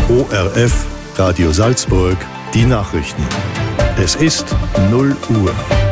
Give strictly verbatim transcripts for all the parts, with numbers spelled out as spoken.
O R F, Radio Salzburg, die Nachrichten. Es ist null Uhr.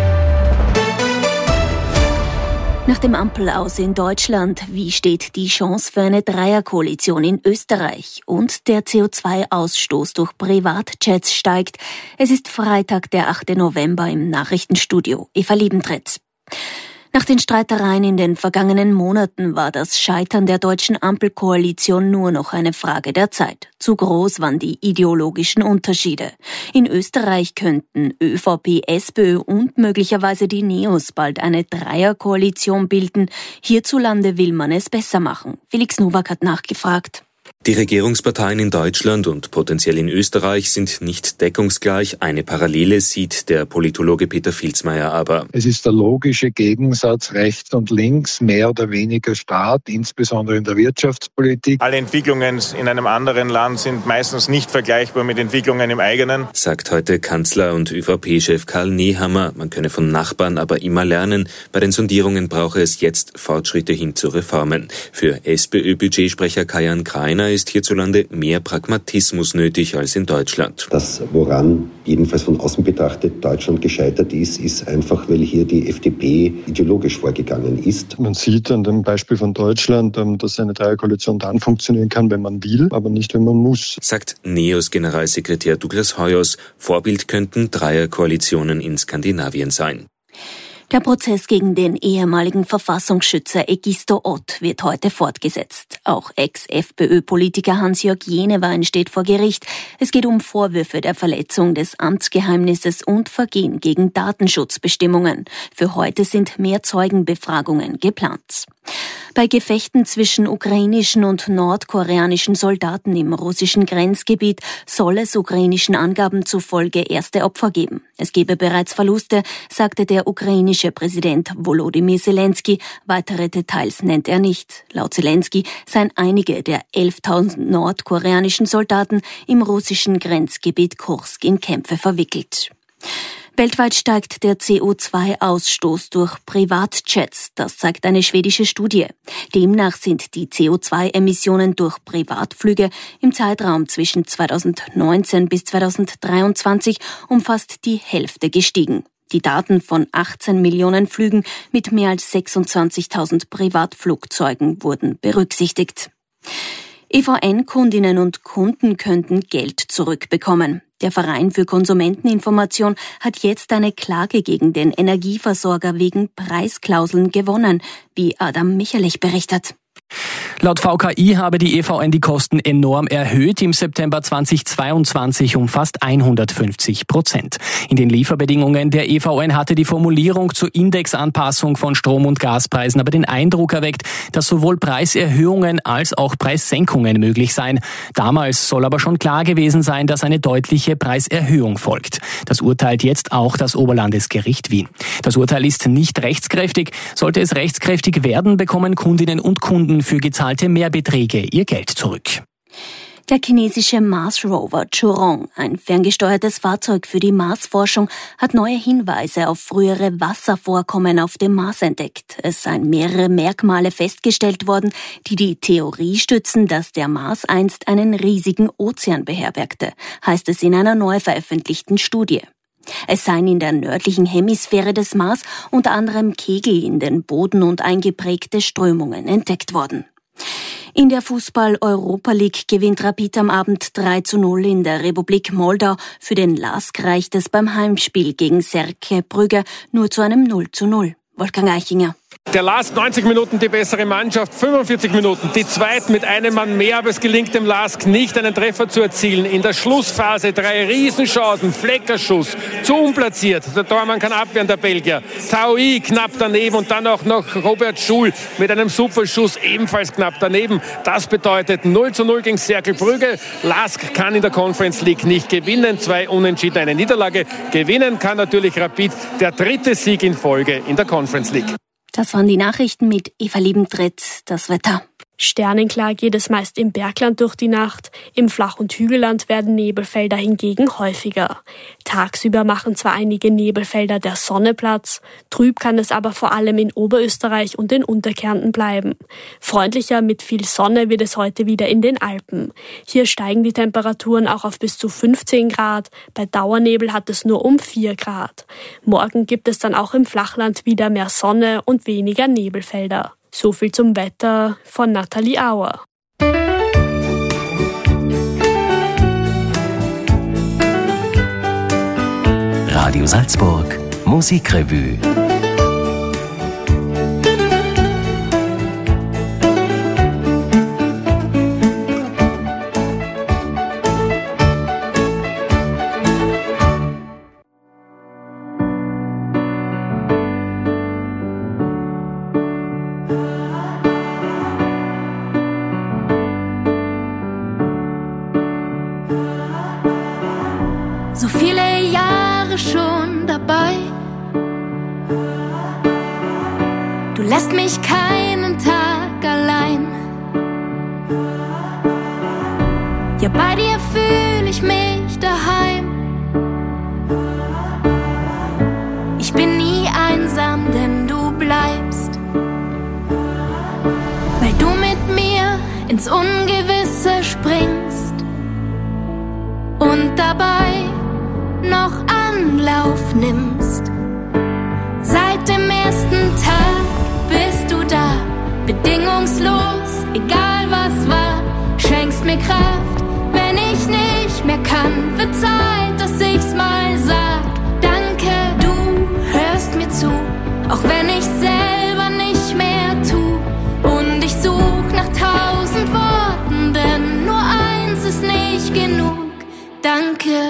Nach dem Ampelaus in Deutschland, wie steht die Chance für eine Dreierkoalition in Österreich? Und der C O zwei Ausstoß durch Privatjets steigt. Es ist Freitag, der achte November im Nachrichtenstudio. Eva Liebentritt. Nach den Streitereien in den vergangenen Monaten war das Scheitern der deutschen Ampelkoalition nur noch eine Frage der Zeit. Zu groß waren die ideologischen Unterschiede. In Österreich könnten ÖVP, SPÖ und möglicherweise die Neos bald eine Dreierkoalition bilden. Hierzulande will man es besser machen. Felix Nowak hat nachgefragt. Die Regierungsparteien in Deutschland und potenziell in Österreich sind nicht deckungsgleich. Eine Parallele sieht der Politologe Peter Filzmeier aber. Es ist der logische Gegensatz rechts und links, mehr oder weniger Staat, insbesondere in der Wirtschaftspolitik. Alle Entwicklungen in einem anderen Land sind meistens nicht vergleichbar mit Entwicklungen im eigenen. Sagt heute Kanzler und ÖVP-Chef Karl Nehammer. Man könne von Nachbarn aber immer lernen. Bei den Sondierungen brauche es jetzt Fortschritte hin zu Reformen. Für SPÖ-Budgetsprecher Kajan Kreiner ist hierzulande mehr Pragmatismus nötig als in Deutschland. Das, woran jedenfalls von außen betrachtet Deutschland gescheitert ist, ist einfach, weil hier die F D P ideologisch vorgegangen ist. Man sieht an dem Beispiel von Deutschland, dass eine Dreierkoalition dann funktionieren kann, wenn man will, aber nicht, wenn man muss. Sagt Neos-Generalsekretär Douglas Hoyos. Vorbild könnten Dreierkoalitionen in Skandinavien sein. Der Prozess gegen den ehemaligen Verfassungsschützer Egisto Ott wird heute fortgesetzt. Auch Ex-FPÖ-Politiker Hans-Jörg Jenewein steht vor Gericht. Es geht um Vorwürfe der Verletzung des Amtsgeheimnisses und Vergehen gegen Datenschutzbestimmungen. Für heute sind mehr Zeugenbefragungen geplant. Bei Gefechten zwischen ukrainischen und nordkoreanischen Soldaten im russischen Grenzgebiet soll es ukrainischen Angaben zufolge erste Opfer geben. Es gebe bereits Verluste, sagte der ukrainische Präsident Volodymyr Zelensky. Weitere Details nennt er nicht. Laut Zelensky seien einige der elftausend nordkoreanischen Soldaten im russischen Grenzgebiet Kursk in Kämpfe verwickelt. Weltweit steigt der C O zwei Ausstoß durch Privatjets, das zeigt eine schwedische Studie. Demnach sind die C O zwei Emissionen durch Privatflüge im Zeitraum zwischen zweitausendneunzehn bis zweitausenddreiundzwanzig um fast die Hälfte gestiegen. Die Daten von achtzehn Millionen Flügen mit mehr als sechsundzwanzigtausend Privatflugzeugen wurden berücksichtigt. E V N-Kundinnen und Kunden könnten Geld zurückbekommen. Der Verein für Konsumenteninformation hat jetzt eine Klage gegen den Energieversorger wegen Preisklauseln gewonnen, wie Adam Michalich berichtet. Laut V K I habe die E V N die Kosten enorm erhöht, im September zweitausendzweiundzwanzig um fast hundertfünfzig Prozent. In den Lieferbedingungen der E V N hatte die Formulierung zur Indexanpassung von Strom- und Gaspreisen aber den Eindruck erweckt, dass sowohl Preiserhöhungen als auch Preissenkungen möglich seien. Damals soll aber schon klar gewesen sein, dass eine deutliche Preiserhöhung folgt. Das urteilt jetzt auch das Oberlandesgericht Wien. Das Urteil ist nicht rechtskräftig. Sollte es rechtskräftig werden, bekommen Kundinnen und Kunden für gezahlte Mehrbeträge ihr Geld zurück. Der chinesische Mars-Rover Zhurong, ein ferngesteuertes Fahrzeug für die Marsforschung, hat neue Hinweise auf frühere Wasservorkommen auf dem Mars entdeckt. Es seien mehrere Merkmale festgestellt worden, die die Theorie stützen, dass der Mars einst einen riesigen Ozean beherbergte, heißt es in einer neu veröffentlichten Studie. Es seien in der nördlichen Hemisphäre des Mars unter anderem Kegel in den Boden und eingeprägte Strömungen entdeckt worden. In der Fußball-Europa League gewinnt Rapid am Abend drei zu null in der Republik Moldau. Für den LASK reicht es beim Heimspiel gegen Cercle Brügge nur zu einem null zu null. Wolfgang Eichinger. Der LASK neunzig Minuten die bessere Mannschaft, fünfundvierzig Minuten die zweiten mit einem Mann mehr, aber es gelingt dem LASK nicht, einen Treffer zu erzielen. In der Schlussphase drei Riesenchancen, Fleckerschuss, zu unplatziert. Der Tormann kann abwehren, der Belgier. Taui knapp daneben und dann auch noch Robert Schul mit einem Superschuss ebenfalls knapp daneben. Das bedeutet null zu null gegen Cercle Brügge. LASK kann in der Conference League nicht gewinnen. Zwei Unentschieden, eine Niederlage. Gewinnen kann natürlich Rapid, der dritte Sieg in Folge in der Conference League. Das waren die Nachrichten mit Eva Liebentritt. Das Wetter. Sternenklar geht es meist im Bergland durch die Nacht, im Flach- und Hügelland werden Nebelfelder hingegen häufiger. Tagsüber machen zwar einige Nebelfelder der Sonne Platz, trüb kann es aber vor allem in Oberösterreich und den Unterkärnten bleiben. Freundlicher mit viel Sonne wird es heute wieder in den Alpen. Hier steigen die Temperaturen auch auf bis zu fünfzehn Grad, bei Dauernebel hat es nur um vier Grad. Morgen gibt es dann auch im Flachland wieder mehr Sonne und weniger Nebelfelder. So viel zum Wetter von Nathalie Auer. Radio Salzburg Musikrevue. So viele Jahre schon dabei. Du lässt mich keinen Tag allein. Ja, bei dir fühle ich mich daheim. Ich bin nie einsam, denn du bleibst. Weil du mit mir ins Ungewisse springst und dabei noch Anlauf nimmst. Seit dem ersten Tag bist du da, bedingungslos, egal was war. Schenkst mir Kraft, wenn ich nicht mehr kann. Wird Zeit, dass ich's mal sag. Danke, du hörst mir zu, auch wenn ich selber nicht mehr tu. Und ich such nach tausend Worten, denn nur eins ist nicht genug. Danke.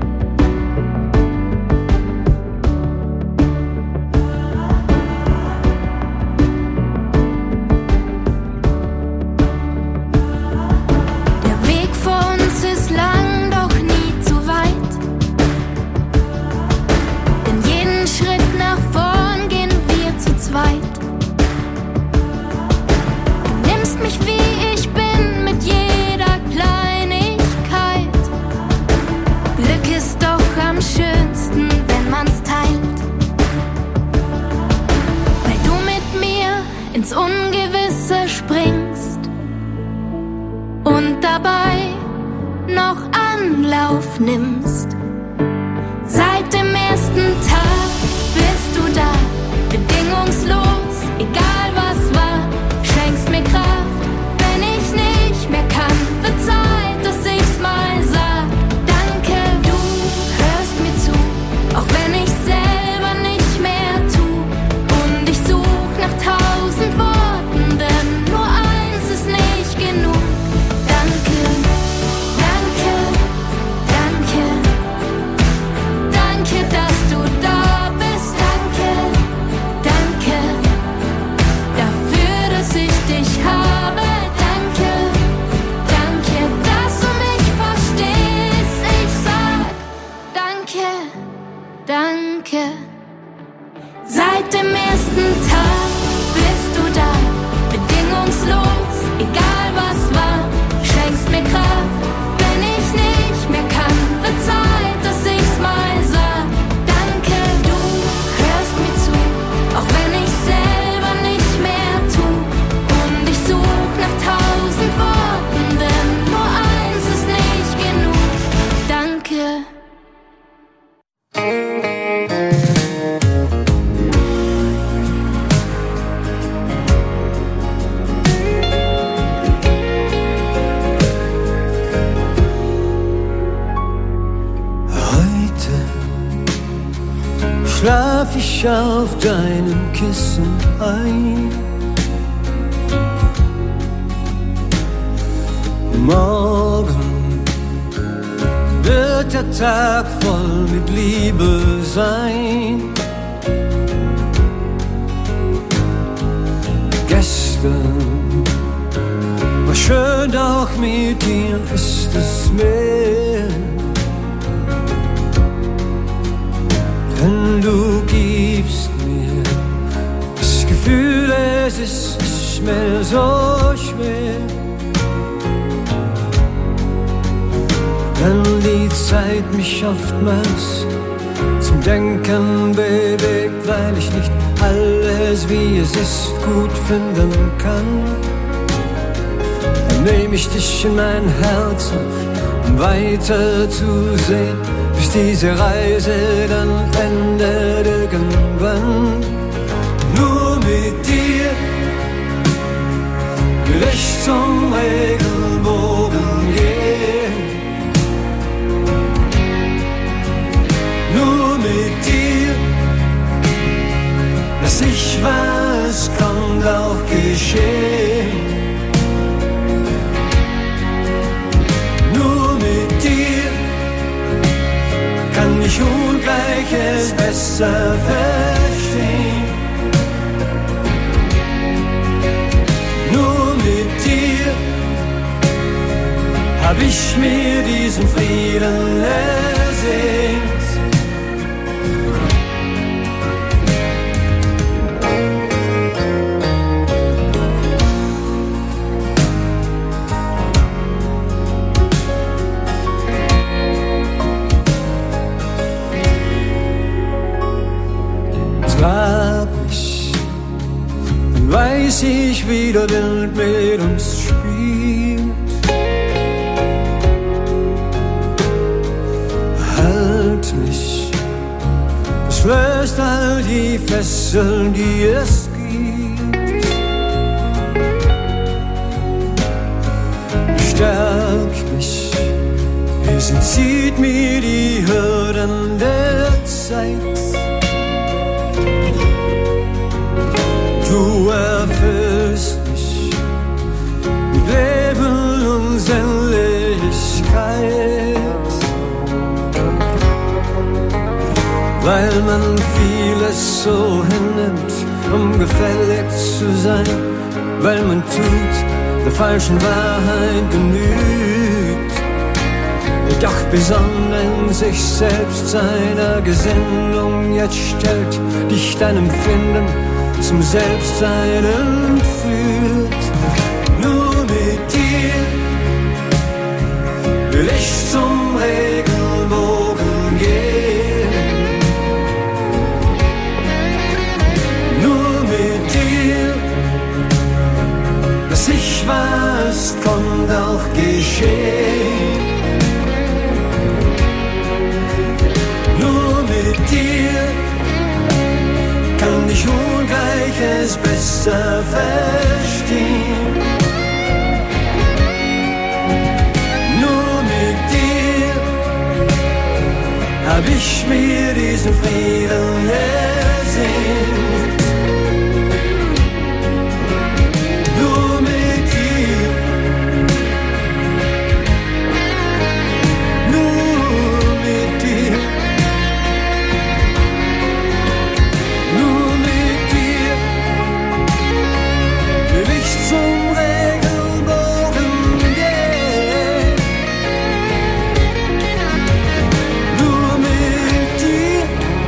Ins Ungewisse springst und dabei noch Anlauf nimmst. Seit dem ersten Tag bist du da, bedingungslos, egal was war. Schenkst mir Kraft, wenn ich nicht mehr kann. Wird Zeit, dass ich's mal sag. Danke, du hörst mir zu, auch wenn ich selber nicht mehr tu. Und ich such nach tausend Worten, denn nur eins ist nicht genug. Danke, danke, danke, danke, dass du da bist. Danke, danke, dafür, dass ich dich habe. Danke, danke, dass du mich verstehst. Ich sag danke, danke. Seit dem ersten Tag bist du da, bedingungslos, egal was war. Schenkst mir Kraft, wenn ich nicht mehr kann. Wird Zeit, dass ich's mal sag. Danke, du hörst mir zu, auch wenn ich selber nicht mehr tu. Und ich such nach tausend Worten, denn nur eins ist nicht genug. Danke. Schlaf ich auf deinem Kissen ein. Morgen wird der Tag voll mit Liebe sein. Gestern war schön, auch mit dir ist es mehr. Denn du gibst mir das Gefühl, es ist nicht mehr so schwer. mehr. Wenn die Zeit mich oftmals zum Denken bewegt, weil ich nicht alles, wie es ist, gut finden kann, dann nehme ich dich in mein Herz auf, um weiter zu sehen, bis diese Reise dann endet irgendwann. Nur mit dir will ich zum Regenbogen gehen. Nur mit dir, dass ich weiß, kann auch geschehen. Nur mit dir kann ich Ungleiches besser verstehen. Nur mit dir hab ich mir diesen Frieden ersehnt. Frag mich, dann weiß ich, wie der Wind mit uns spielt. Halt mich, das löst all die Fesseln, die es gibt. Stärk mich, es entzieht mir die Hürden der Zeit. Du erfüllst mich mit Leben und Sinnlichkeit, weil man vieles so hinnimmt, um gefällig zu sein, weil man tut, der falschen Wahrheit genügt, doch besonnen sich selbst seiner Gesinnung jetzt stellt, dich deinem Finden zum Selbstsein führt. Nur mit dir will ich zum Regenbogen gehen. Nur mit dir, dass ich weiß, kann auch geschehen. Nur mit dir kann ich Ungleiches besser verstehen. Nur mit dir hab ich mir diesen Frieden ersehnt. Nur mit dir, nur mit dir. Zum Regenbogen gehen. Nur mit dir.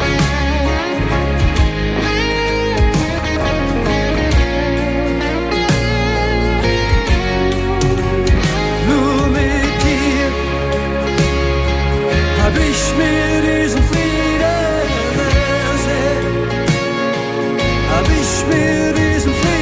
Nur mit dir hab ich mir diesen Frieden ersehnt. Hab ich mir diesen Frieden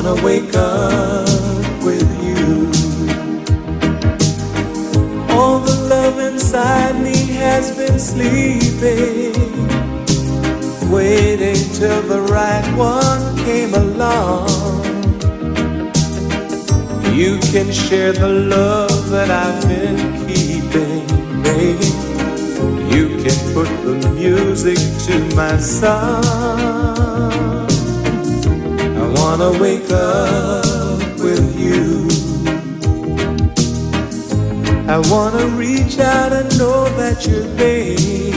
wanna wake up with you. All the love inside me has been sleeping, waiting till the right one came along. You can share the love that I've been keeping, baby. You can put the music to my song. I wanna wake up with you. I wanna reach out and know that you're there.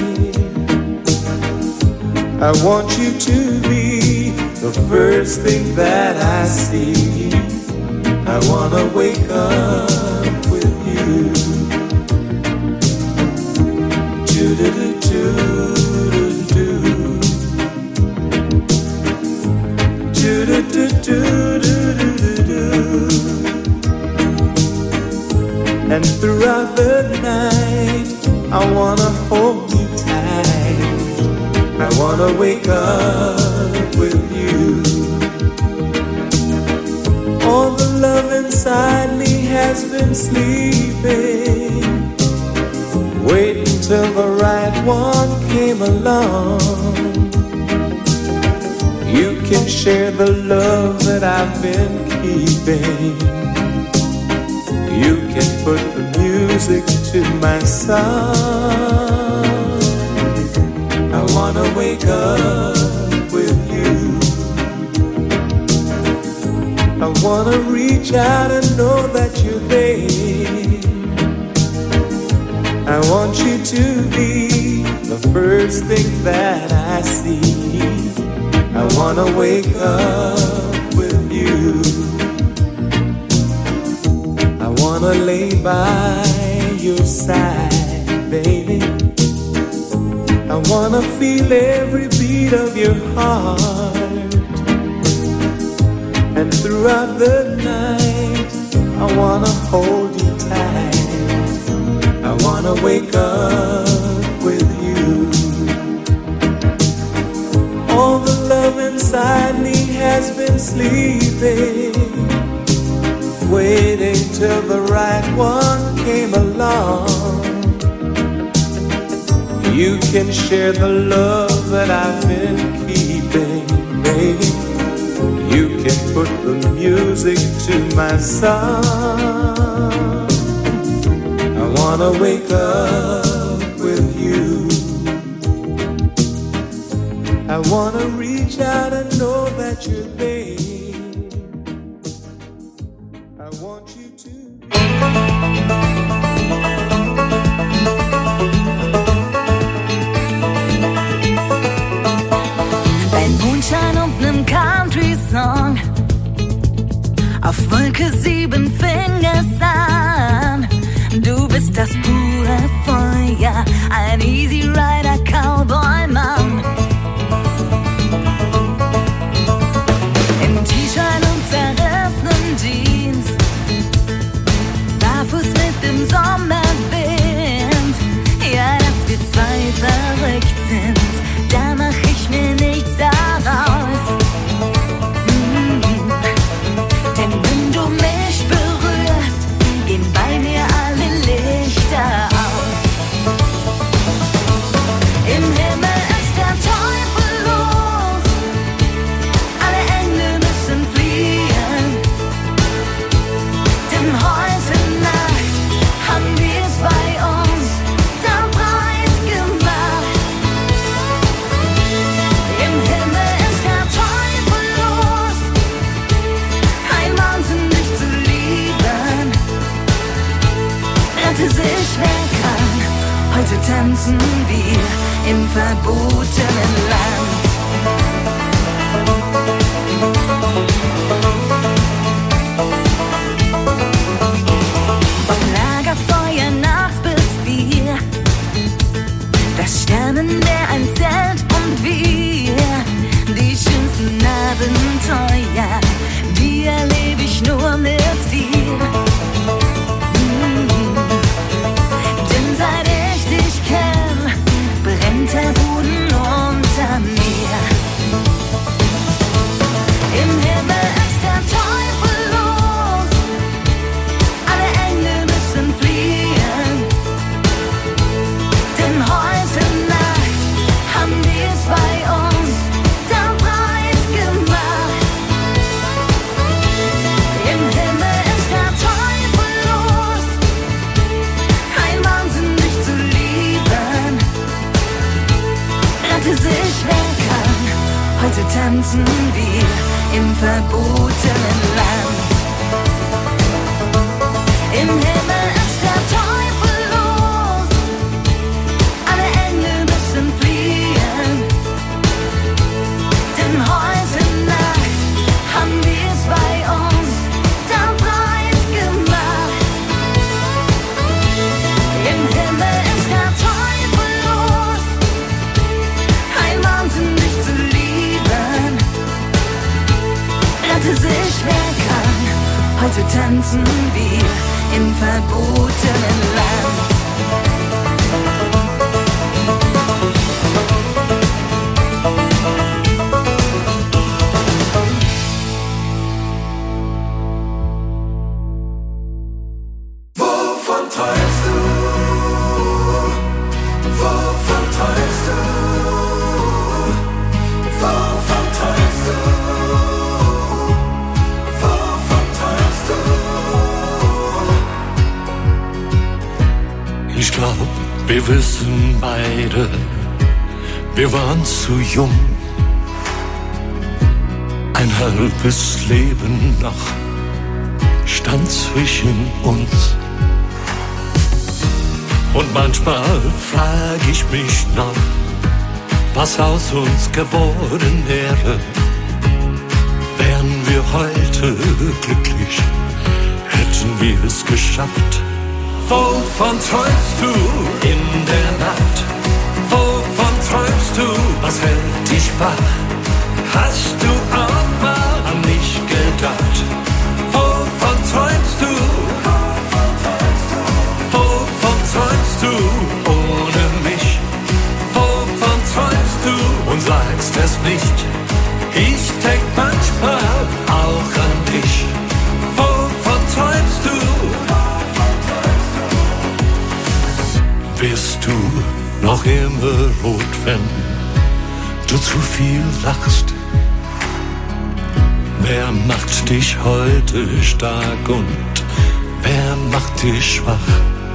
I want you to be the first thing that I see. I wanna wake up with you. Do-do-do-do-do-do. Do-do-do-do-do-do-do. And throughout the night, I wanna hold you tight. I wanna wake up with you. All the love inside me has been sleeping, waiting till the right one came along. You can share the love that I've been keeping. You can put the music to my song. I wanna wake up with you. I wanna reach out and know that you're there. I want you to be the first thing that I see. I wanna wake up with you. I wanna lay by your side, baby. I wanna feel every beat of your heart. And throughout the night, I wanna hold you tight. I wanna wake up with you. All the love inside me has been sleeping, waiting till the right one came along. You can share the love that I've been keeping, baby. You can put the music to my song. I wanna wake up with you. I wanna reach out and know that you're there. I want you to Ein Mondschein und nem Country-Song auf Wolke sieben fing es an. Du bist das pure Feuer, ein Easy Rider Cowboy-Mann. Im T-Shirt und zerrissenen Jeans, barfuß mit dem Sommerwind. Ja, dass wir zwei verrückt sind, da mach ich mir nichts daraus. Mm-hmm. Denn wenn du mich berührst, gehen bei mir alle Lichter aus. Im Himmel ist der Teufel los, alle Engel müssen fliehen. Denn heute Nacht haben wir's bei uns da breit gemacht. Im Himmel ist der Teufel los, ein Wahnsinn dich zu lieben. Rette sich wer kann, heute tanzen wir im verbotenen Land. Beim Lagerfeuer nachts bis vier, das Sternenmeer ein Zelt und wir. Die schönsten Abenteuer, die erlebe ich nur mit dir. Mm. Denn seit ich dich kenn, brennt der Boden unter mir. tanzen wir im verbotenen Land. Im Himmel ist der Teufel los, alle Engel müssen fliehen, denn heute Nacht haben wir es bei uns da breit gemacht. Im Himmel ist der Teufel los, ein Wahnsinn, dich zu lieben. Rette sich, wer kann, heute tanzen wir im verbotenen Land. Wovon träumst du? Wovon träumst du? Wovon träumst du? Wovon träumst du? Ich glaub, wir wissen beide, wir waren zu jung. Ein halbes Leben noch stand zwischen uns. Und manchmal frag ich mich noch, was aus uns geworden wäre, wären wir heute glücklich, hätten wir es geschafft. Wovon träumst du in der Nacht? Wovon träumst du? Was hält dich wach? Hast du auch mal an mich gedacht? Wovon träumst du? Wovon träumst du ohne mich? Wovon träumst du und sagst es nicht? Ich denk manchmal auch an dich. Wovon träumst du? Bist du noch immer rot, wenn du zu viel lachst? Wer macht dich heute stark und wer macht dich schwach?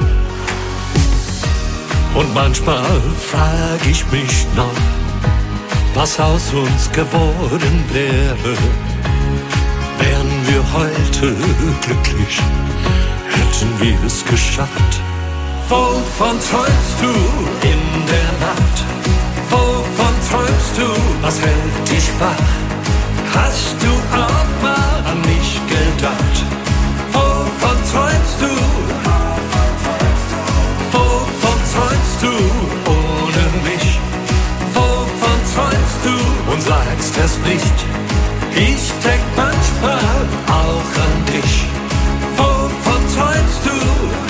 Und manchmal frag ich mich noch, was aus uns geworden wäre, wären wir heute glücklich, hätten wir es geschafft. Wovon träumst du in der Nacht? Wovon träumst du? Was hält dich wach? Hast du auch mal an mich gedacht? Wovon träumst du? Wovon träumst du ohne mich? Wovon träumst du und sagst es nicht? Ich denk manchmal auch an dich. Wovon träumst du?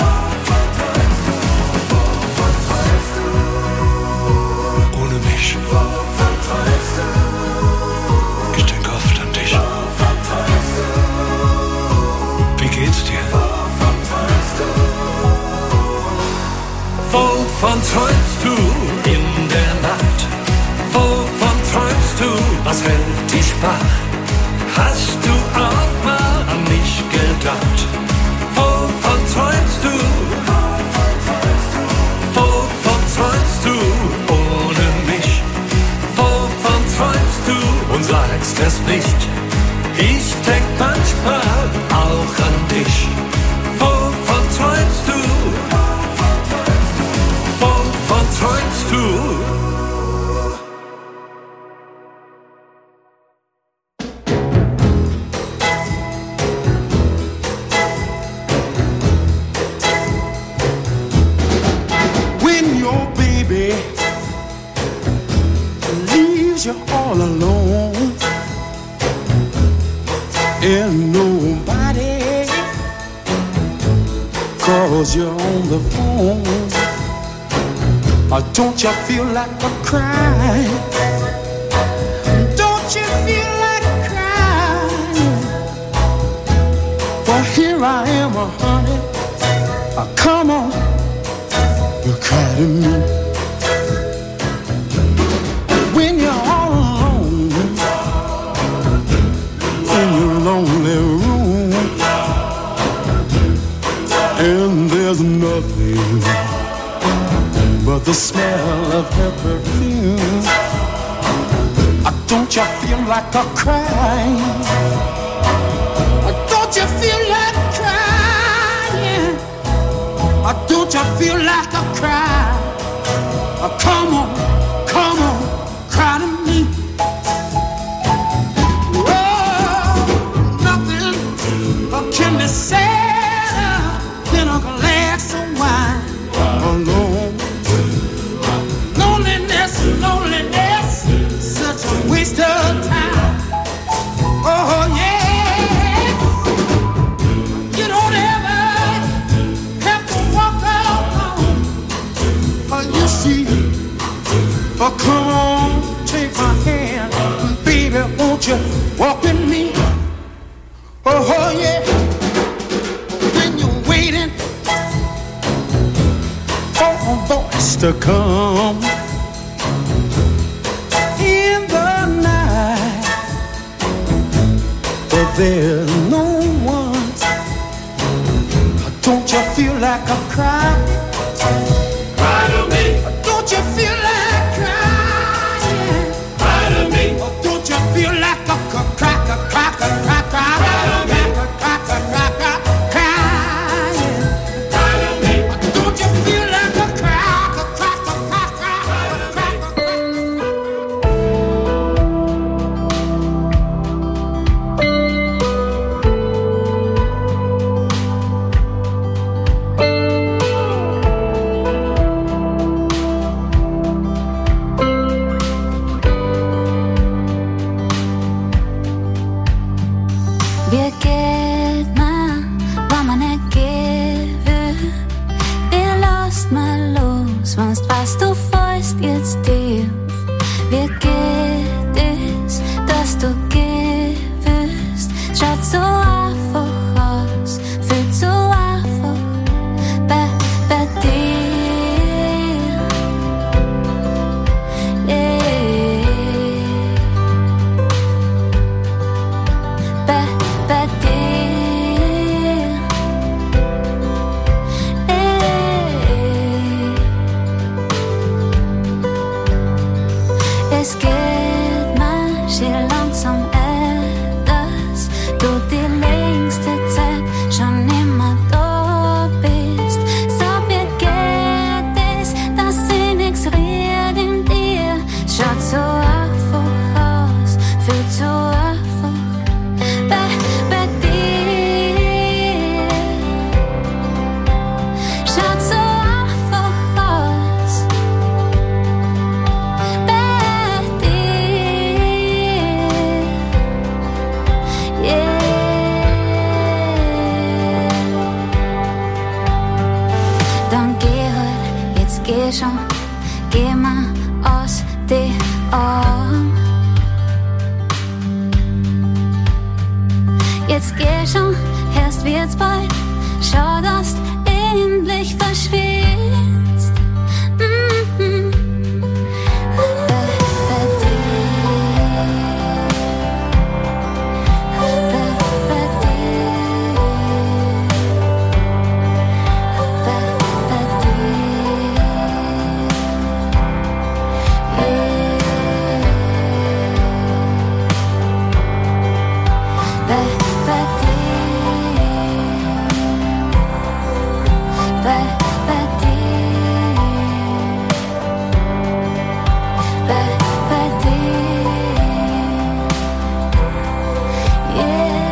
Ohne mich. Wovon träumst du? Ich denk oft an dich. Wovon träumst du? Wie geht's dir? Wovon träumst du? Wovon träumst du in der Nacht? Wovon träumst du? Was hält dich wach? Hast du auch mal an mich gedacht? Wovon träumst du? Wovon träumst du ohne mich? Wovon träumst du und sagst es nicht? Ich denk manchmal auch an dich. Wovon träumst du? Wovon träumst du? When your baby leaves you all alone and nobody calls you on the phone, or don't you feel like a crying? Don't you feel like crying? Well, here I am, uh, honey. Uh, come on, you cry to me. When you're all alone in your lonely room, and there's nothing but the smell of her perfume. Don't you feel like a crying? Don't you feel like crying? Don't you feel like a cry? Come on, come on, cry to me. Oh, nothing can be sadder than a glass of wine alone. Loneliness, loneliness, such a waste of time. Oh yeah, you don't ever have to walk alone. Oh, you see, oh come on, take my hand, baby, won't you walk with me? Oh, oh yeah, when you're waiting for a voice to come in the night, but there's no one. Don't you feel like a cry? Cry to me. Don't you feel like crying? Cry to me. Don't you feel like a crack, a crack, a crack, cry to me. Crack, a crack, a crying. Cry to me. Don't you feel like a crack, a crack, a crack, crack, Wir geht mal, wo man nicht gehen will. Wir lasst mal los, sonst was du feust jetzt tief. Wir geht es, dass du gehen willst. Schaut so einfach aus, fühlt so einfach bei, bei dir. Yeah. Bei, bei dir. Yeah. Es geht mal schön langsam etwas, du die längste Zeit schon immer da bist. So wie geht es, dass sie nichts rührt in dir. Schaut so einfach aus, fühlt so einfach bei, bei dir. Schaut so einfach aus bei dir. Yeah. Dann geh halt, jetzt geh schon, geh mal aus die Augen. Jetzt geh schon, erst wird's bald. Schau, dass du endlich verschwindest. Mhm. Bei, bei dir. Bei, bei dir. Bei, bei dir. Yeah. Bei, bei dir. Bei, bei dir. Bei, bei dir. Yeah.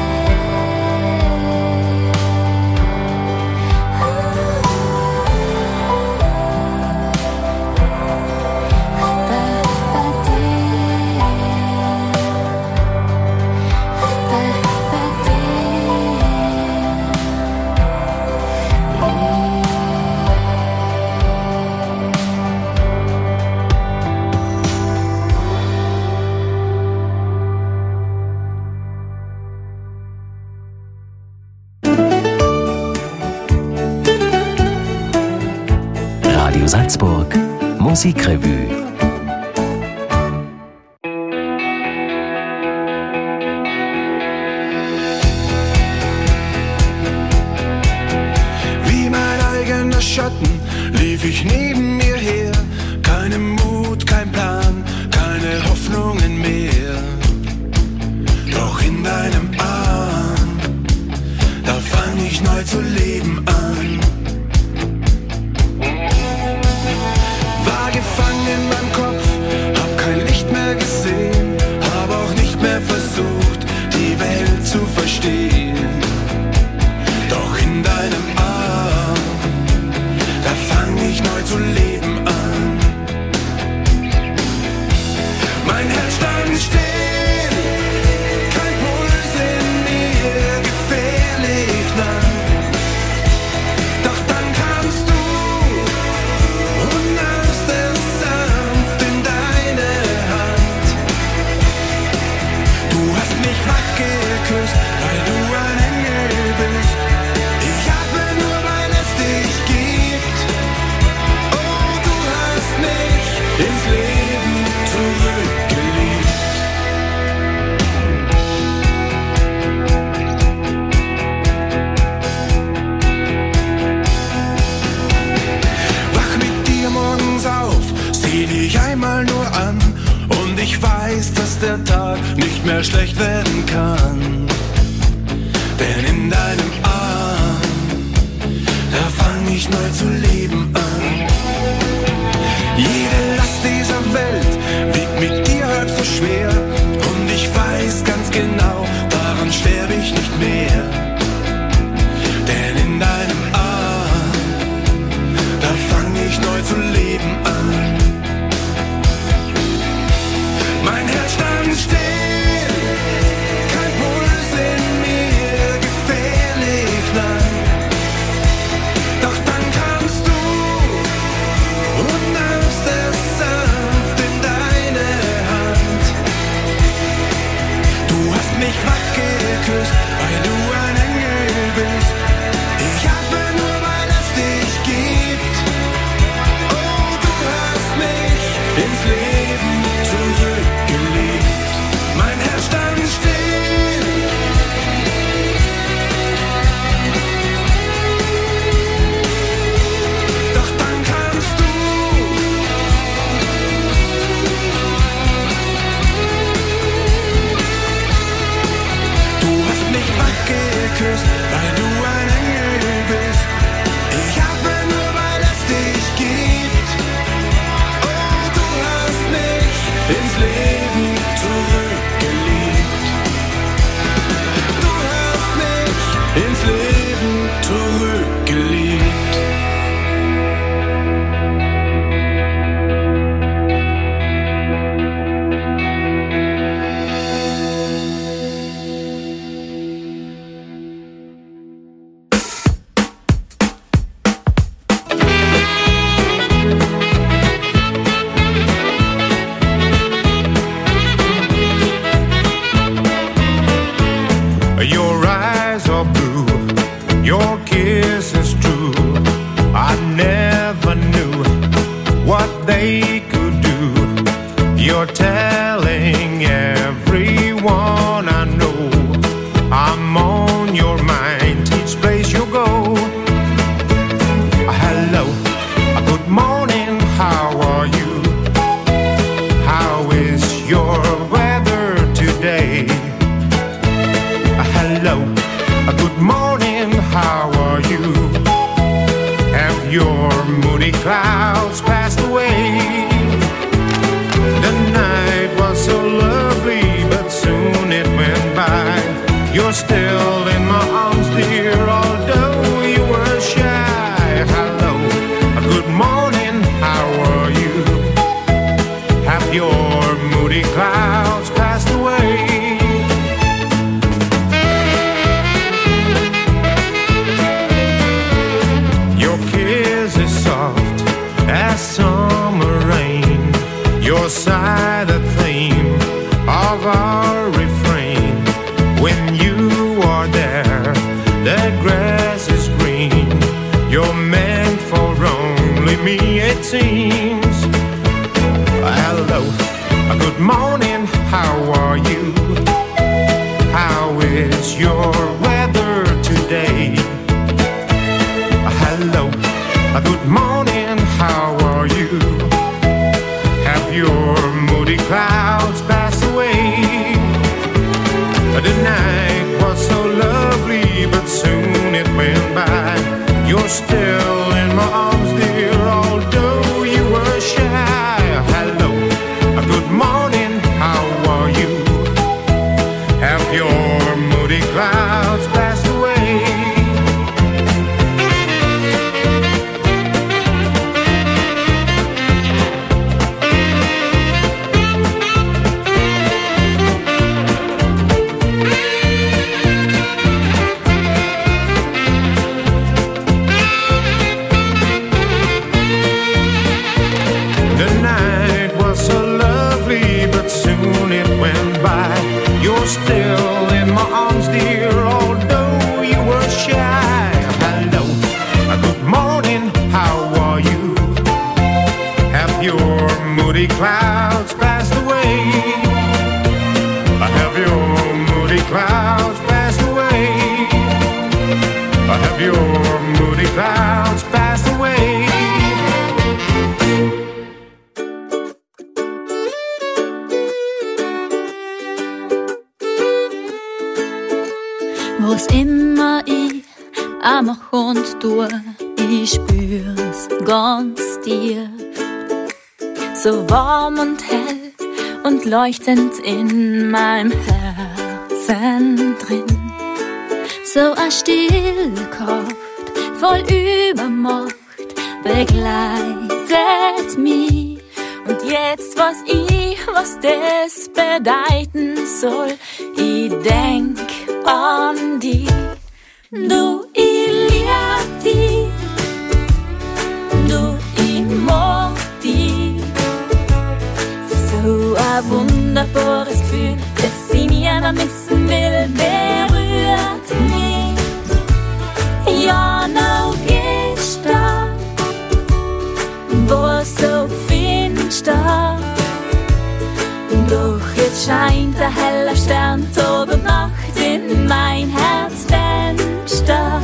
Bei, bei dir. Bei, bei Radio Salzburg Musikrevue. Wie mein eigener Schatten lief ich neben ihr her. Kein Mut, kein Plan, keine keine Hoffnungen mehr. Doch in deinem Arm, da fang ich neu zu leben an. War gefangen in meinem Kopf, hab kein Licht mehr gesehen, hab auch nicht mehr versucht, die Welt zu verstehen. Doch in deinem Arm, da fang ich neu zu leben an. Mein Herz stand still, kein Puls in mir, gefährlich nah. Doch dann kamst du und nahmst es sanft in deine Hand. Du hast mich wach geküsst, weil du ein Engel bist. Ich atme nur, weil es dich gibt. Oh, du hast mich ins Leben zurückgeliebt. Wach mit dir morgens auf, seh dich einmal nur an und ich weiß, dass der Tag nicht mehr schlecht werden kann. Denn in deinem Arm, da fang ich neu zu leben an. Jede Last dieser Welt wiegt mit dir halb so schwer und ich weiß ganz genau, daran sterbe ich nicht mehr. Denn in deinem Arm, da fang ich neu zu leben an. Mein Herz stand still, kein Puls in mir, gefährlich nah. Doch dann kamst du und nahmst es sanft in deine Hand. Du hast mich wach geküsst, weil du ein Engel bist. Ich atme nur, weil es dich gibt. Oh, du hast mich ins Leben zurückgelegt. Mein Herz stand still. Doch dann kamst du. Du hast mich wach geküsst, weil du ein Engel bist. Ich atme nur, weil es dich gibt. Oh, du hast mich ins Leben zurückgelegt. Du hast mich ins Leben zurückgelegt. Your eyes are blue, your kiss is true. I never knew what they could do. You're telling everyone I know I'm on your mind each place you go. Hello, good morning, how are you? How is your weather today? Hello, good morning, how are you? Have your moody clouds passed away? The night was so lovely, but soon it went by. You're still in my arms, dear, although you were shy. Hello, good morning, how are you? Have your moody clouds passed away? As summer rain, your side the theme of our refrain. When you are there, the grass is green. You're meant for only me, it seems. Hello, good morning, how are you? How is your weather today? Hello, good morning, how are you? Have your moody clouds You're still in my arms, dear, although you were shy. Hello, good morning, how are you? Have your moody clouds passed away? Still in my arms, dear, although you were shy. Hello, good morning, how are you? Have your moody clouds passed away? Have your moody clouds passed away? Have your moody clouds passed away? Was immer ich auch mach und tu, ich spür's ganz tief. So warm und hell und leuchtend in meinem Herzen drin. So a Stillkraft voll Übermacht begleitet mich. Und jetzt weiß ich, was das bedeuten soll. Ich denk an dich, du, ich lieb dich, du, ich mag dich. So ein wunderbares Gefühl, das ich nie mehr missen will, berührt mich. Ja, noch gestern war so finster, doch jetzt scheint ein heller Stern Tag und Nacht in mein Herzfenster.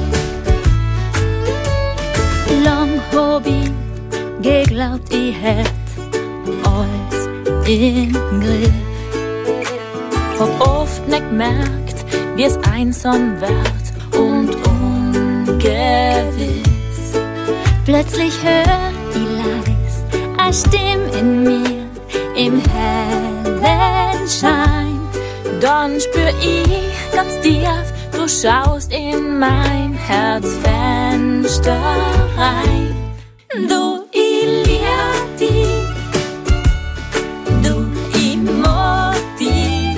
Lang hab ich geglaubt, ich hätt alles im Griff. Hab oft nicht gemerkt, wie es einsam wird und ungewiss. Plötzlich hör ich leis eine Stimme in mir im hellen Schein. Dann spür ich ganz tief, du schaust in mein Herzfenster rein. Du, ich lieb dich, du, ich mag dich.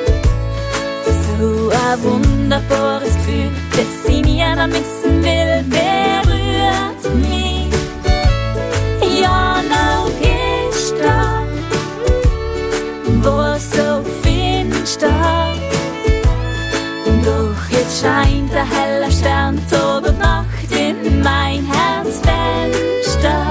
So ein wunderbares Gefühl, das ich nie mehr missen will, berührt mich. Ja, noch gestern war so finster, doch jetzt scheint ein heller Stern Tag und Nacht in mein Herzfenster.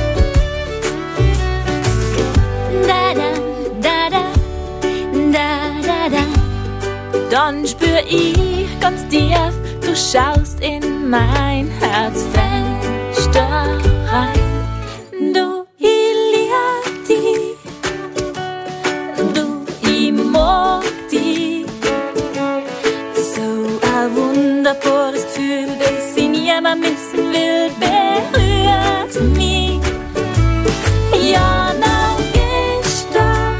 Da da, da da, da da da. Dann spür ich ganz tief, du schaust in mein Herzfenster rein. Du, ich lieb dich, du, ich mag dich. So ein wunderbares Gefühl, das ich nie mehr missen will, berührt mich. Ja, noch gestern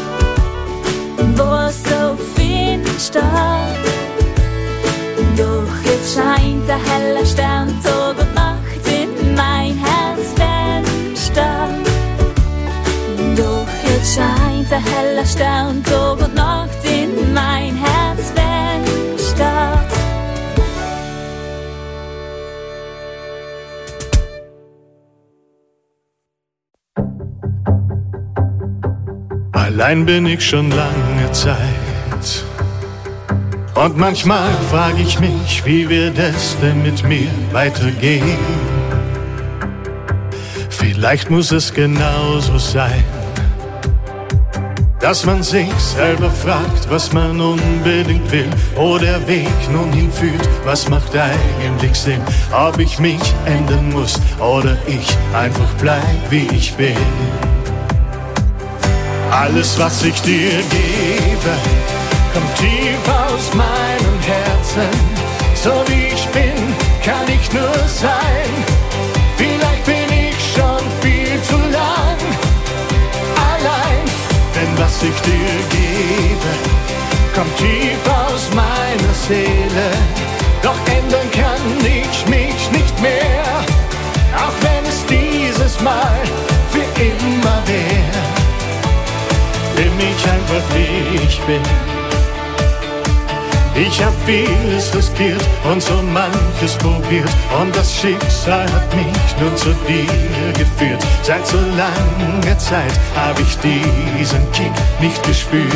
war so finster, doch jetzt scheint ein heller Stern Tag und Nacht in mein Herzfenster. Doch jetzt scheint ein heller Stern Tag und Nacht in mein Herzfenster. Allein bin ich schon lange Zeit. Und manchmal frage ich mich, wie wird es denn mit mir weitergehen? Vielleicht muss es genauso sein, dass man sich selber fragt, was man unbedingt will, wo der Weg nun hinführt, was macht eigentlich Sinn, ob ich mich ändern muss oder ich einfach bleib, wie ich bin. Alles, was ich dir gebe, kommt tief aus meinem Herzen. So wie ich bin, kann ich nur sein. Vielleicht bin ich schon viel zu lang allein, denn was ich dir gebe, kommt tief aus meiner Seele. Doch ändern kann ich mich nicht mehr, auch wenn es dieses Mal für immer wäre. Nimm mich einfach wie ich bin. Ich hab vieles riskiert und so manches probiert, und das Schicksal hat mich nur zu dir geführt. Seit so langer Zeit hab ich diesen Kick nicht gespürt.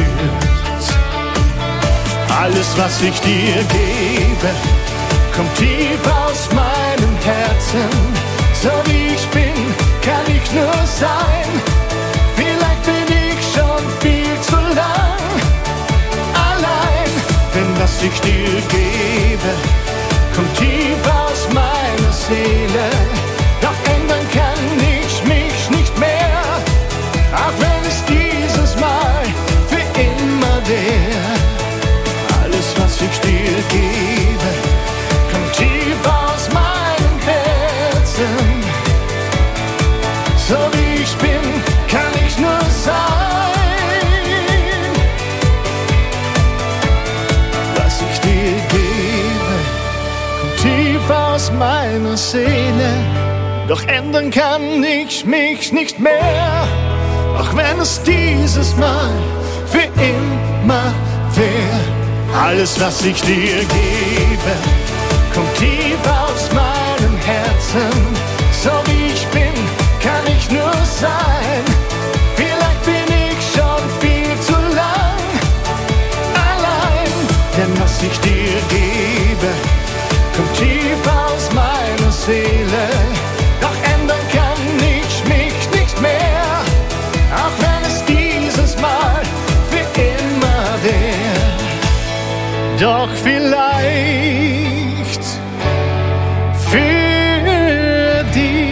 Alles, was ich dir gebe, kommt tief aus meinem Herzen. So wie ich bin, kann ich nur sein. Vielleicht bin ich schon viel zu lang allein, denn was ich dir gebe, kommt tief aus meiner Seele. Doch ändern kann ich mich nicht mehr, auch wenn es dieses Mal für immer wäre. Alles, was ich dir gebe, kommt tief aus meinem Herzen. So wie ich bin, kann ich nur sein. Was ich dir gebe, kommt tief aus meiner Seele. Doch ändern kann ich mich nicht mehr, auch wenn es dieses Mal für immer wäre. Alles, was ich dir gebe, kommt tief aus meinem Herzen. So wie ich bin, kann ich nur sein. Vielleicht bin ich schon viel zu lang allein, denn was ich dir gebe, kommt tief aus meiner Seele. Doch ändern kann ich mich nicht mehr, auch wenn es dieses Mal für immer wäre. Doch vielleicht für dich.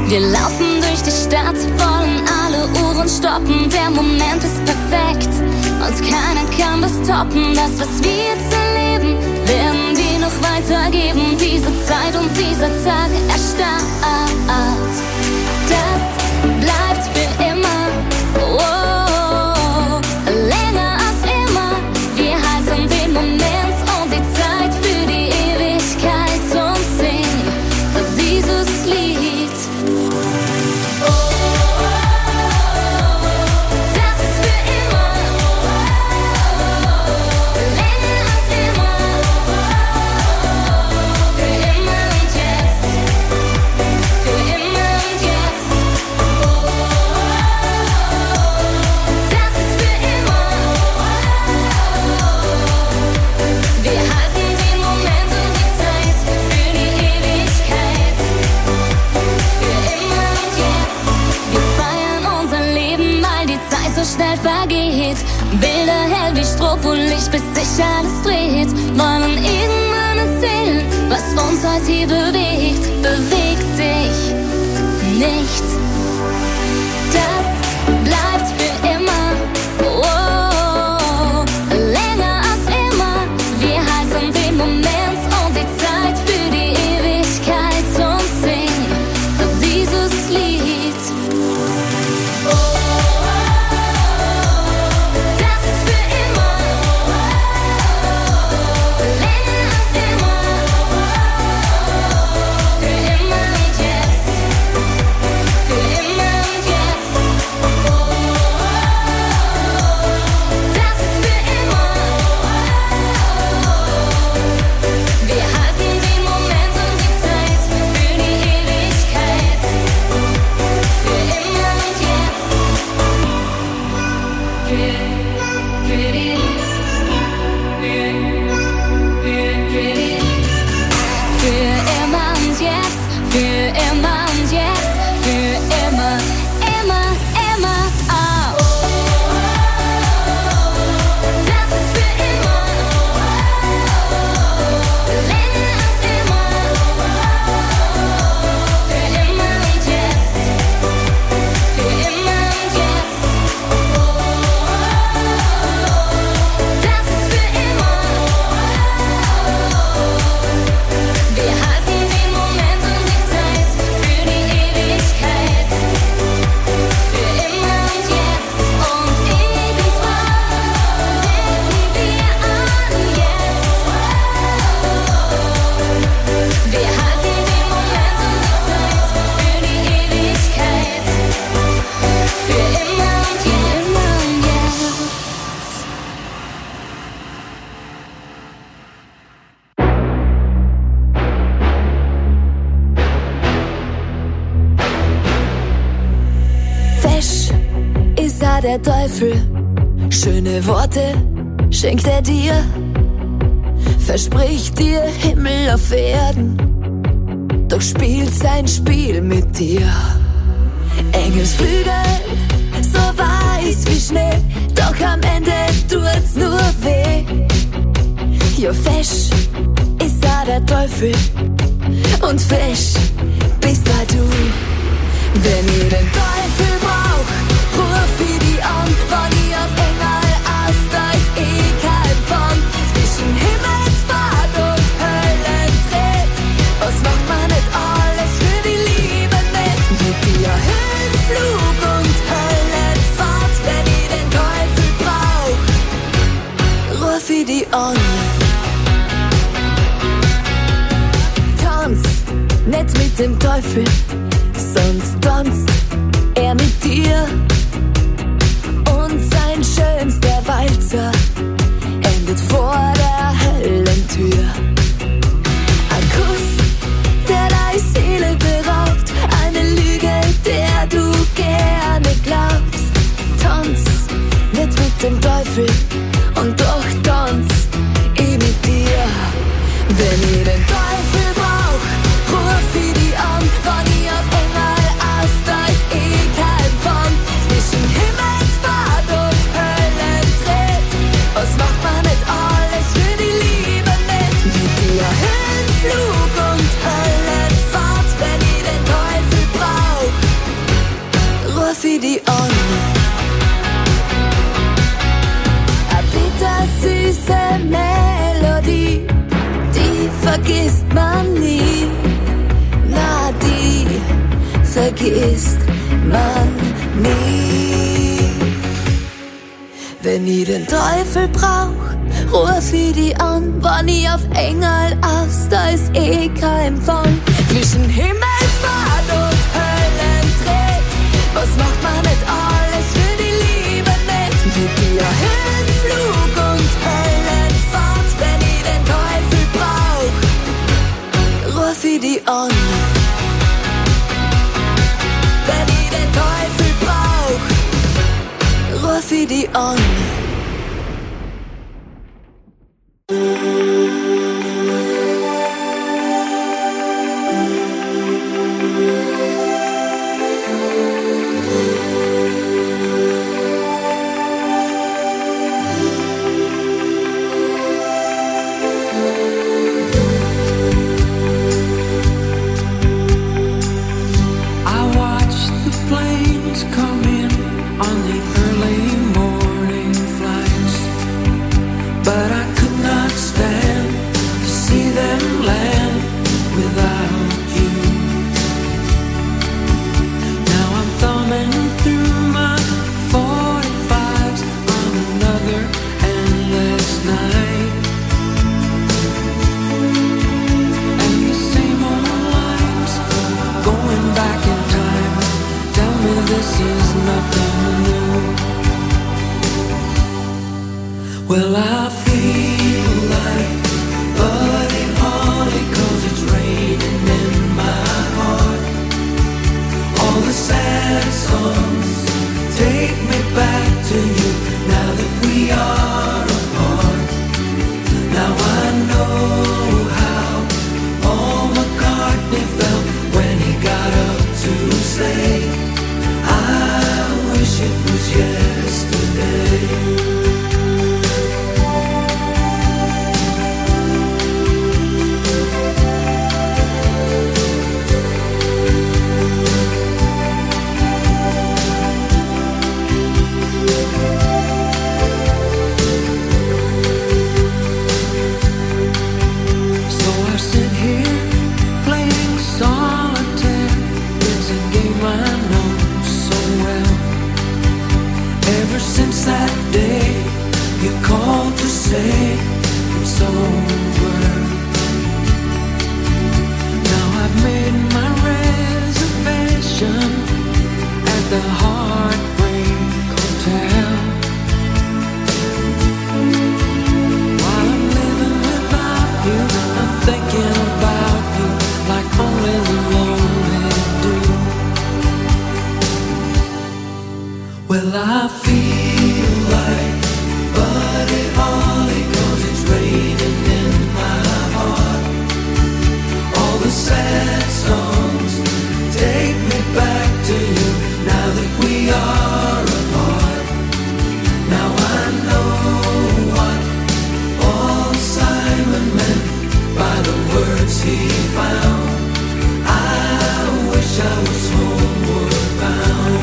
Wir laufen durch die Stadt, wollen alle Uhren stoppen. Der Moment ist perfekt und keiner kann das toppen. Das, was wir jetzt erleben, werden wir noch weitergeben. Diese Zeit und dieser Tag erstarrt. Das bleibt für immer. Oh, länger als immer. Wir halten den Moment und die Zeit für die Ewigkeit und singen dieses Lied. Oh, das ist für immer. Länger als immer. Für immer und jetzt. Für immer und jetzt. Das ist für immer. Wir halten den Moment und die Zeit für die Ewigkeit. Für immer und jetzt. Wir feiern unser Leben, weil die Zeit so schnell vergeht. Bilder hell wie Strobo-Licht, bis sich alles dreht. Wollen irgendwann erzählen, was uns heute hier bewegt. Bewegt dich nicht. Das bleibt für immer. Oh, länger als immer. Wir halten den Moment und die Zeit für die Ewigkeit und singen dieses Lied. Oh, das ist für immer. Länger als immer. Für immer und jetzt. Für immer und jetzt. Oh, das ist für immer. Wir halten den Moment und die Zeit für die Ewigkeit. Für immer und jetzt. Für, für die, für, für, für die. Für immer und jetzt, für immer und jetzt, für immer, immer, immer. Ah. Das ist für immer. Länger als immer. Für immer und jetzt. Für immer und jetzt. Das ist für immer. Wir halten den Moment und die Zeit für die Ewigkeit. Für immer und jetzt. Und irgendwann denken wir an jetzt. Wir halten den Moment und die Zeit für die Ewigkeit. Für immer und jetzt. Fesch ist er der Teufel, schöne Worte schenkt er dir, verspricht dir Himmel auf Erden, doch spielt sein Spiel mit dir. Engelsflügel, so weiß wie Schnee, doch am Ende tut's nur weh. Ja, fesch ist er der Teufel und fesch bist da du. Wenn ihr den Teufel braucht, ruf ich die an. Wenn ihr auf Engel aus, da ist eh kein Pfand. Zwischen Himmelsfahrt und Höllentritt, was macht man nicht alles für die Liebe mit? Mit dir Höhenflug und Höllenfahrt. Wenn ihr den Teufel braucht, ruf ich die an. Tanz nicht mit dem Teufel, sonst tanzt er mit dir. Und sein schönster Walzer endet vor der Höllentür. Ein Kuss, der deine Seele beraubt, eine Lüge, der du gerne glaubst. Tanz nicht mit dem Teufel und doch tanz ich mit dir. Wenn ihr den Teufel braucht, ruf ich die an. Wenn ihr auf Engel aus, da ist eh kein Pfand. Zwischen Himmelsfahrt und Höllentritt, was macht man nicht alles für die Liebe mit? Mit dir Höhenflug und Höllenfahrt. Wenn ihr den Teufel braucht, vergisst man nie. Na, die vergisst man nie. Wenn ich den Teufel brauch, ruf ich die an. Wenn ich auf Engel aus, da ist eh kein Empfang. Zwischen Himmelsfahrt und Höllendreht, was macht man nicht alles für die Liebe nicht? Mit dir Höhenflug und Höllenfahrt. Wenn ich den Teufel brauch, ruf ich die an. Wenn ich den Teufel brauch, ruf ich die an. Well, I feel like Buddy Holly, 'cause it's raining in my heart. All the sad songs take me back to you, now that we are apart. Now I know how Paul McCartney felt when he got up to say, I wish it was yesterday. Since that day you called to say it's over. Now I've made my reservation at the Heartbreak Hotel. While I'm living without you, I'm thinking about you like only the lonely do. Well, I feel like Buddy Holly, 'cause it's raining in my heart. All the sad songs take me back to you, now that we are apart. Now I know what Paul Simon meant by the words he found. I wish I was homeward bound.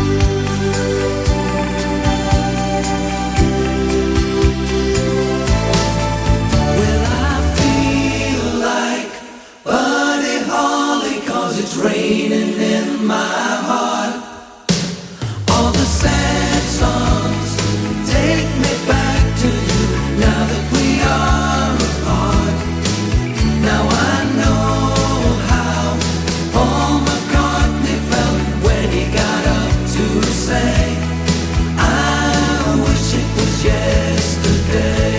It's raining in my heart. All the sad songs take me back to you, now that we are apart. Now I know how Paul McCartney felt when he got up to say, I wish it was yesterday.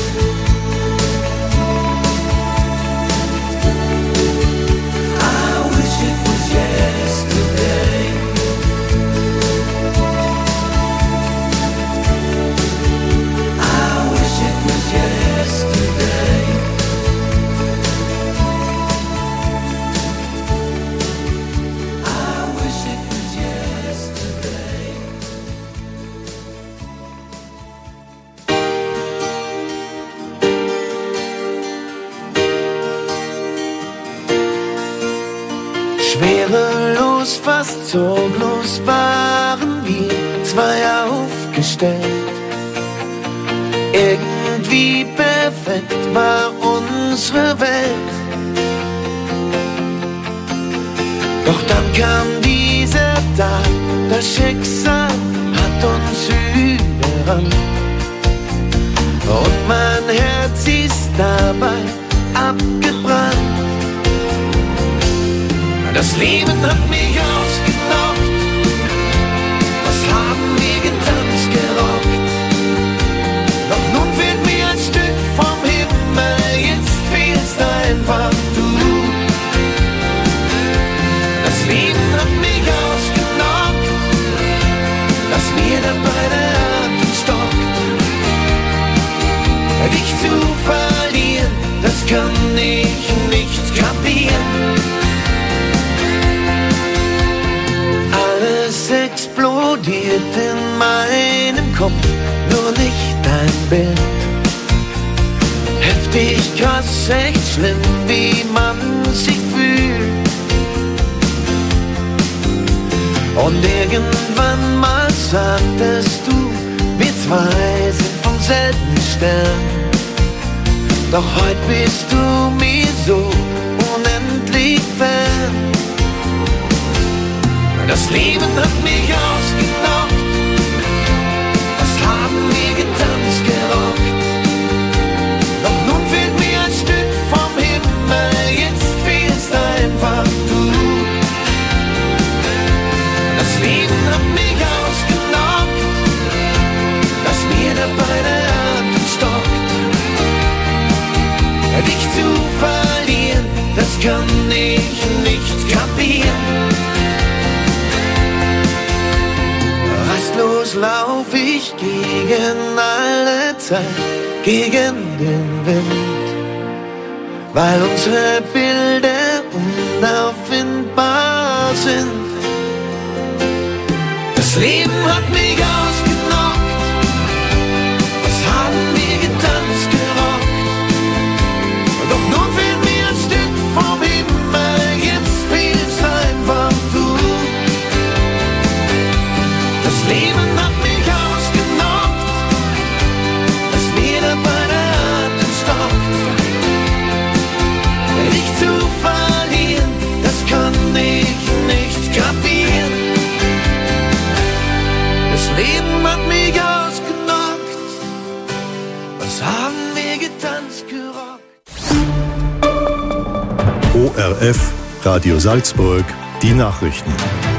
Schwerelos, fast sorglos waren wir zwei aufgestellt. Irgendwie perfekt perfekt war unsere Welt. Doch dann kam dieser Tag, das Schicksal hat uns überrannt. Und mein Herz ist dabei abgebrannt. Das Leben hat mich ausgenockt. Was haben wir getanzt, gerockt? Doch nun fehlt mir ein Stück vom Himmel. Jetzt fehlst einfach du. Das Leben hat mich ausgenockt. Lass mir dabei der Atem stockt. Dich zu verlieren, das kann ich nicht kapieren. Alles explodiert in meinem Kopf, nur nicht dein Bild. Heftig, krass, echt schlimm, wie man sich fühlt. Und irgendwann mal sagtest du, wir zwei sind vom selben Stern. Doch heute bist du mir so unendlich fern. Das Leben hat mich ausgenockt. Was haben wir getanzt, gerockt? Doch nun fehlt mir ein Stück vom Himmel. Jetzt fehlst einfach du. Das Leben hat mich ausgenockt. Lass mir dabei der Atem stockt. Dich zu verlieren, das kann ich nicht kapieren. Rastlos lauf ich gegen alle Zeit, gegen den Wind, weil unsere Bilder unauffindbar sind. Das Leben hat mich ausgenockt. Was haben wir getanzt, gerockt? Doch nun fehlt mir ein Stück vom Himmel. Jetzt fehlst einfach du. Das Leben hat mich ausgenockt. Lass mir dabei der Atem stockt. Dich zu verlieren, das kann ich nicht kapieren. Das Leben hat mich ausgenockt. Was haben wir getanzt, gerockt? O R F, Radio Salzburg, die Nachrichten.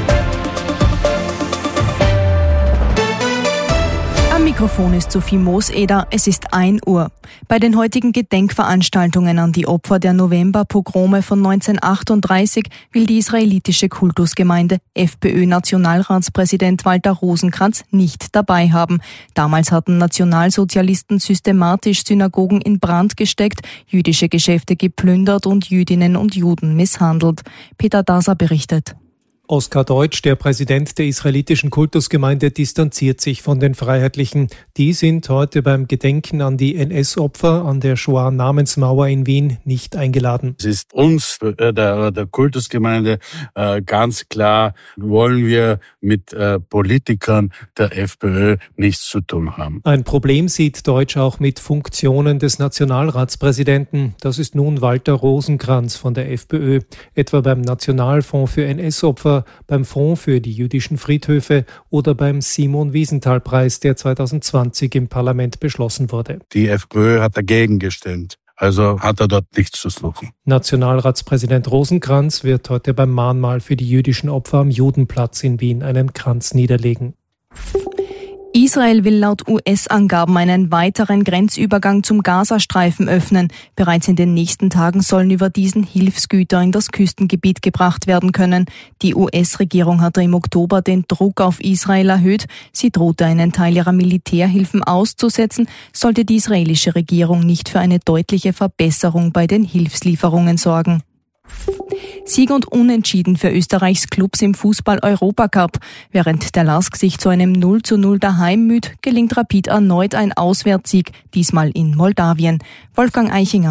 Am Mikrofon ist Sophie Mooseder, es ist ein Uhr. Bei den heutigen Gedenkveranstaltungen an die Opfer der Novemberpogrome von neunzehnhundertachtunddreißig will die israelitische Kultusgemeinde FPÖ-Nationalratspräsident Walter Rosenkranz nicht dabei haben. Damals hatten Nationalsozialisten systematisch Synagogen in Brand gesteckt, jüdische Geschäfte geplündert und Jüdinnen und Juden misshandelt. Peter Daser berichtet. Oskar Deutsch, der Präsident der israelitischen Kultusgemeinde, distanziert sich von den Freiheitlichen. Die sind heute beim Gedenken an die N S-Opfer an der Shoah-Namensmauer in Wien nicht eingeladen. Es ist uns, der, der Kultusgemeinde, ganz klar, wollen wir mit Politikern der FPÖ nichts zu tun haben. Ein Problem sieht Deutsch auch mit Funktionen des Nationalratspräsidenten. Das ist nun Walter Rosenkranz von der FPÖ, etwa beim Nationalfonds für N S-Opfer, beim Fonds für die jüdischen Friedhöfe oder beim Simon-Wiesenthal-Preis, der zweitausendzwanzig im Parlament beschlossen wurde. Die FPÖ hat dagegen gestimmt, also hat er dort nichts zu suchen. Nationalratspräsident Rosenkranz wird heute beim Mahnmal für die jüdischen Opfer am Judenplatz in Wien einen Kranz niederlegen. Israel will laut U S-Angaben einen weiteren Grenzübergang zum Gazastreifen öffnen. Bereits in den nächsten Tagen sollen über diesen Hilfsgüter in das Küstengebiet gebracht werden können. Die U S-Regierung hatte im Oktober den Druck auf Israel erhöht. Sie drohte, einen Teil ihrer Militärhilfen auszusetzen, sollte die israelische Regierung nicht für eine deutliche Verbesserung bei den Hilfslieferungen sorgen. Sieg und Unentschieden für Österreichs Clubs im Fußball-Europacup. Während der Lask sich zu einem null zu null daheim müht, gelingt Rapid erneut ein Auswärtssieg, diesmal in Moldawien. Wolfgang Eichinger.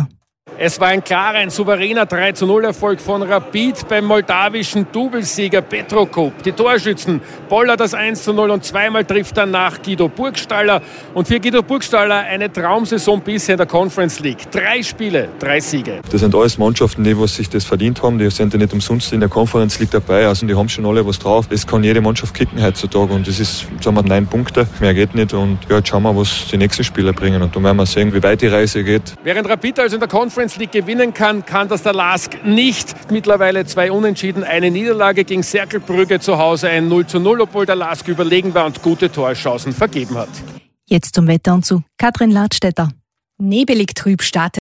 Es war ein klarer, ein souveräner drei zu null Erfolg von Rapid beim moldawischen Doublesieger Petrokop. Die Torschützen Boller das eins zu null und zweimal trifft danach Guido Burgstaller. Und für Guido Burgstaller eine Traumsaison bisher in der Conference League. Drei Spiele, drei Siege. Das sind alles Mannschaften, die was sich das verdient haben. Die sind ja nicht umsonst in der Conference League dabei. Also die haben schon alle was drauf. Es kann jede Mannschaft kicken heutzutage. Und das ist, sagen wir, neun Punkte. Mehr geht nicht. Und ja, jetzt schauen wir, was die nächsten Spieler bringen. Und dann werden wir sehen, wie weit die Reise geht. Während Rapid also in der Conference League gewinnen kann, kann das der Lask nicht. Mittlerweile zwei Unentschieden, eine Niederlage gegen Cercle Brügge zu Hause, ein null zu null, obwohl der Lask überlegen war und gute Torchancen vergeben hat. Jetzt zum Wetter und zu Katrin Ladstätter. Nebelig trüb startet